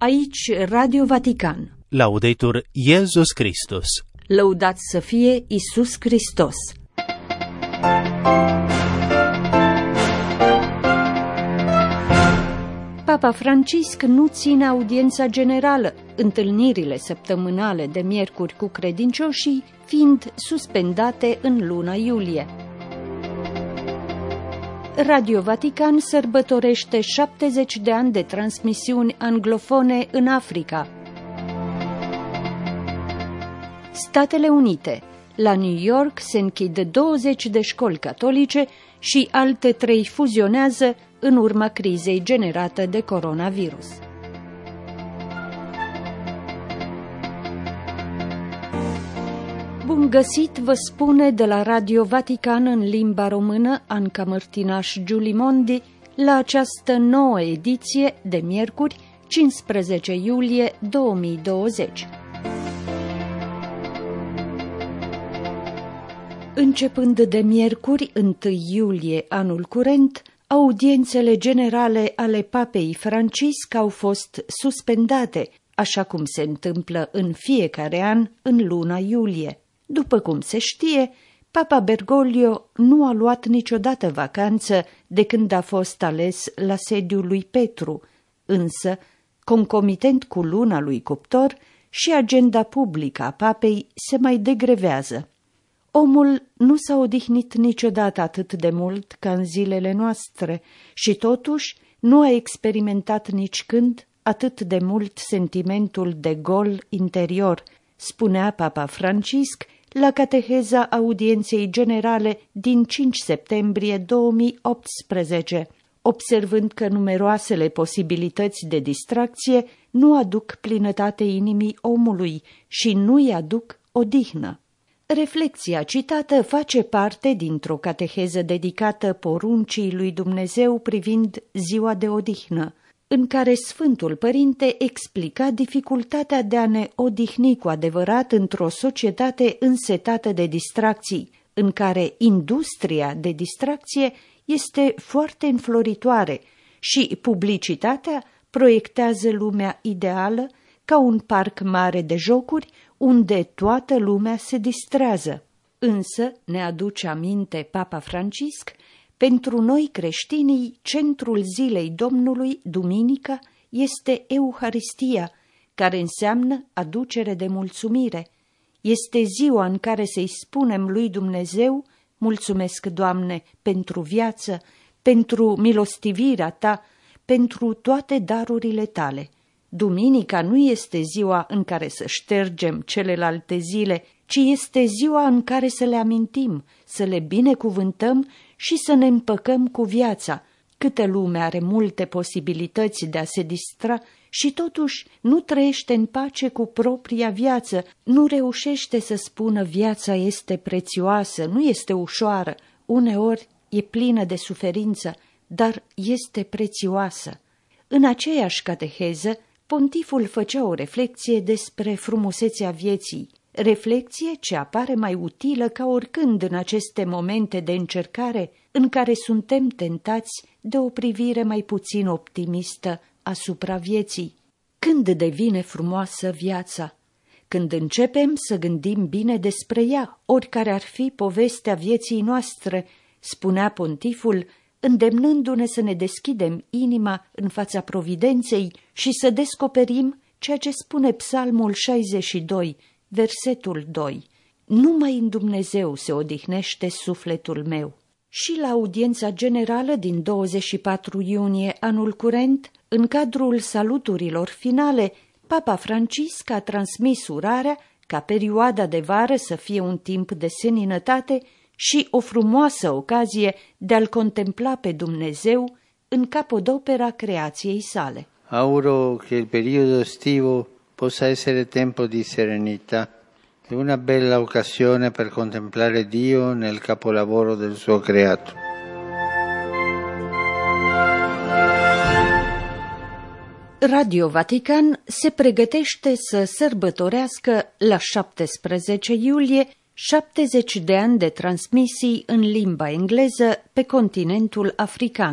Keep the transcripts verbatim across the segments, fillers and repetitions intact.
Aici Radio Vatican. Laudetur Iesus Christus. Lăudat să fie Iisus Hristos. Papa Francisc nu ține audiența generală, întâlnirile săptămânale de miercuri cu credincioșii fiind suspendate în luna iulie. Radio Vatican sărbătorește șaptezeci de ani de transmisiuni anglofone în Africa. Statele Unite. La New York se închid douăzeci de școli catolice și alte trei fuzionează în urma crizei generată de coronavirus. Bun găsit, vă spune de la Radio Vatican în limba română Anca Mărtinaș Giulimondi la această nouă ediție de miercuri, cincisprezece iulie două mii douăzeci. Începând de miercuri, întâi iulie anul curent, audiențele generale ale Papei Francisc au fost suspendate, așa cum se întâmplă în fiecare an în luna iulie. După cum se știe, Papa Bergoglio nu a luat niciodată vacanță de când a fost ales la sediul lui Petru, însă, concomitent cu luna lui Cuptor, și agenda publică a papei se mai degrevează. Omul nu s-a odihnit niciodată atât de mult ca în zilele noastre și totuși nu a experimentat nicicând atât de mult sentimentul de gol interior, spunea Papa Francisc la cateheza audienței generale din cinci septembrie două mii optsprezece, observând că numeroasele posibilități de distracție nu aduc plinătate inimii omului și nu îi aduc odihnă. Reflexia citată face parte dintr-o cateheză dedicată poruncii lui Dumnezeu privind ziua de odihnă, în care Sfântul Părinte explica dificultatea de a ne odihni cu adevărat într-o societate însetată de distracții, în care industria de distracție este foarte înfloritoare și publicitatea proiectează lumea ideală ca un parc mare de jocuri unde toată lumea se distrează. Însă, ne aduce aminte Papa Francisc, pentru noi creștinii, centrul zilei Domnului, duminica, este Euharistia, care înseamnă aducere de mulțumire. Este ziua în care să-i spunem lui Dumnezeu, mulțumesc, Doamne, pentru viață, pentru milostivirea Ta, pentru toate darurile Tale. Duminica nu este ziua în care să ștergem celelalte zile, ci este ziua în care să le amintim, să le binecuvântăm și să ne împăcăm cu viața. Câtă lume are multe posibilități de a se distra și totuși nu trăiește în pace cu propria viață, nu reușește să spună viața este prețioasă, nu este ușoară, uneori e plină de suferință, dar este prețioasă. În aceeași cateheză, pontiful făcea o reflecție despre frumusețea vieții, reflecție ce apare mai utilă ca oricând în aceste momente de încercare în care suntem tentați de o privire mai puțin optimistă asupra vieții. Când devine frumoasă viața? Când începem să gândim bine despre ea, oricare ar fi povestea vieții noastre, spunea pontiful, îndemnându-ne să ne deschidem inima în fața providenței și să descoperim ceea ce spune Psalmul șaizeci și doi, versetul doi. Numai în Dumnezeu se odihnește sufletul meu. Și la audiența generală din douăzeci și patru iunie anul curent, în cadrul saluturilor finale, Papa Francisc a transmis urarea ca perioada de vară să fie un timp de seninătate și o frumoasă ocazie de a-L contempla pe Dumnezeu în capodopera creației sale. Auguro che il periodo estivo possa essere tempo di serenità e una bella occasione per contemplare Dio nel capolavoro del suo creato. Radio Vatican se pregătește să sărbătorească la șaptesprezece iulie șaptezeci de ani de transmisii în limba engleză pe continentul african.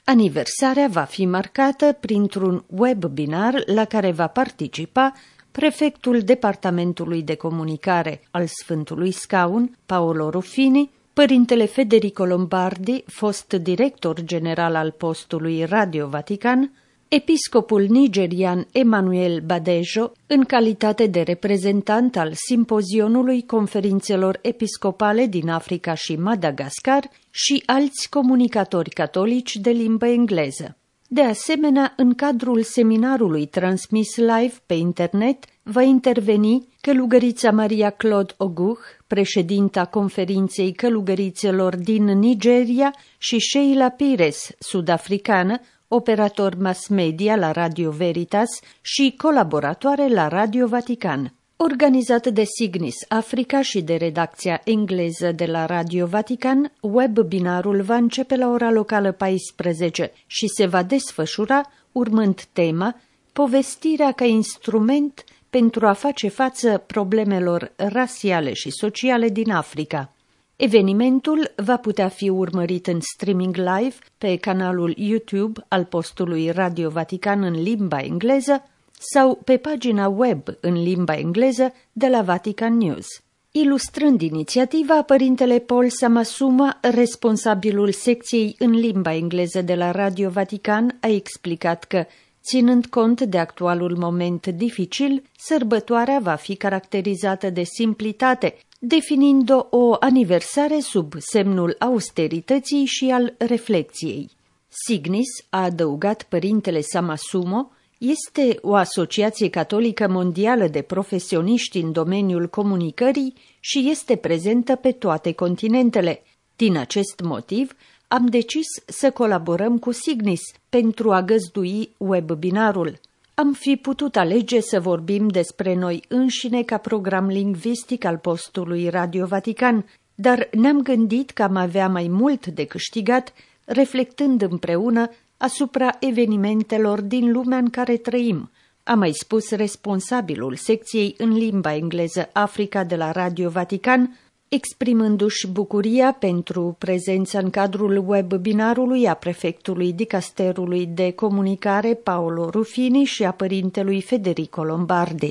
Aniversarea va fi marcată printr-un webinar la care va participa prefectul Departamentului de Comunicare al Sfântului Scaun, Paolo Ruffini, părintele Federico Lombardi, fost director general al postului Radio Vatican, episcopul nigerian Emmanuel Badejo, în calitate de reprezentant al simpozionului conferințelor episcopale din Africa și Madagascar și alți comunicatori catolici de limbă engleză. De asemenea, în cadrul seminarului transmis live pe internet, va interveni călugărița Maria Claude Oguh, președinta conferinței călugărițelor din Nigeria, și Sheila Pires, sud-africană, operator mass media la Radio Veritas și colaboratoare la Radio Vatican. Organizat de Signis Africa și de redacția engleză de la Radio Vatican, webinarul va începe la ora locală paisprezece și se va desfășura urmând tema Povestirea ca instrument pentru a face față problemelor rasiale și sociale din Africa. Evenimentul va putea fi urmărit în streaming live pe canalul YouTube al postului Radio Vatican în limba engleză sau pe pagina web în limba engleză de la Vatican News. Ilustrând inițiativa, părintele Paul Samasuma, responsabilul secției în limba engleză de la Radio Vatican, a explicat că, ținând cont de actualul moment dificil, sărbătoarea va fi caracterizată de simplitate, definind-o o aniversare sub semnul austerității și al reflecției. Signis, a adăugat părintele Samasumo, este o asociație catolică mondială de profesioniști în domeniul comunicării și este prezentă pe toate continentele. Din acest motiv, am decis să colaborăm cu Signis pentru a găzdui webinarul. Am fi putut alege să vorbim despre noi înșine ca program lingvistic al postului Radio Vatican, dar ne-am gândit că am avea mai mult de câștigat reflectând împreună asupra evenimentelor din lumea în care trăim, a mai spus responsabilul secției în limba engleză Africa de la Radio Vatican, exprimându-și bucuria pentru prezența în cadrul webinarului a prefectului dicasterului de comunicare Paolo Ruffini și a părintelui Federico Lombardi.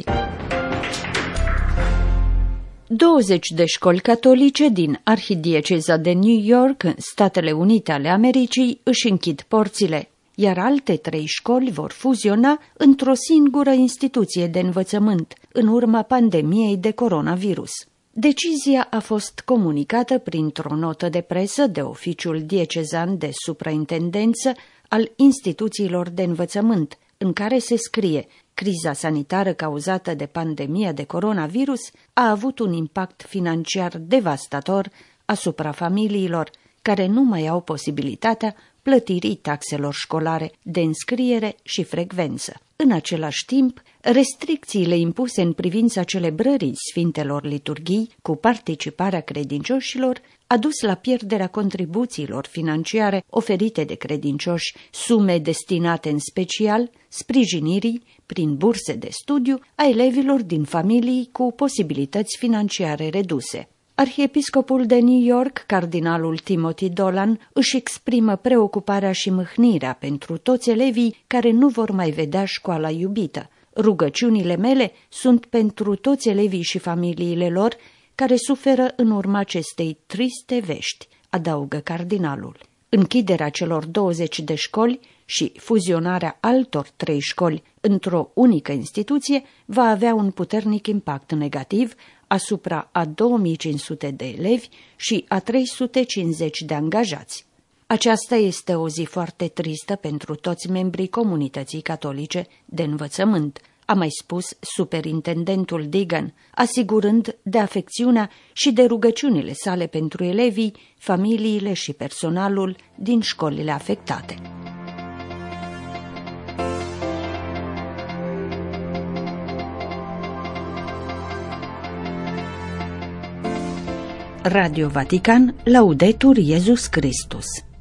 douăzeci de școli catolice din arhidieceza de New York, în Statele Unite ale Americii, își închid porțile, iar alte trei școli vor fuziona într-o singură instituție de învățământ, în urma pandemiei de coronavirus. Decizia a fost comunicată printr-o notă de presă de Oficiul Diecezan de Supraintendență al Instituțiilor de Învățământ, în care se scrie: criza sanitară cauzată de pandemia de coronavirus a avut un impact financiar devastator asupra familiilor care nu mai au posibilitatea plătirii taxelor școlare de înscriere și frecvență. În același timp, restricțiile impuse în privința celebrării Sfintelor Liturghii cu participarea credincioșilor a dus la pierderea contribuțiilor financiare oferite de credincioși, sume destinate în special sprijinirii, prin burse de studiu, a elevilor din familii cu posibilități financiare reduse. Arhiepiscopul de New York, cardinalul Timothy Dolan, își exprimă preocuparea și mâhnirea pentru toți elevii care nu vor mai vedea școala iubită. Rugăciunile mele sunt pentru toți elevii și familiile lor care suferă în urma acestei triste vești, adaugă cardinalul. Închiderea celor douăzeci de școli și fuzionarea altor trei școli într-o unică instituție va avea un puternic impact negativ asupra a două mii cinci sute de elevi și a trei sute cincizeci de angajați. Aceasta este o zi foarte tristă pentru toți membrii comunității catolice de învățământ, a mai spus superintendentul Deegan, asigurând de afecțiunea și de rugăciunile sale pentru elevii, familiile și personalul din școlile afectate. Radio Vatican, Laudetur Iesus Christus.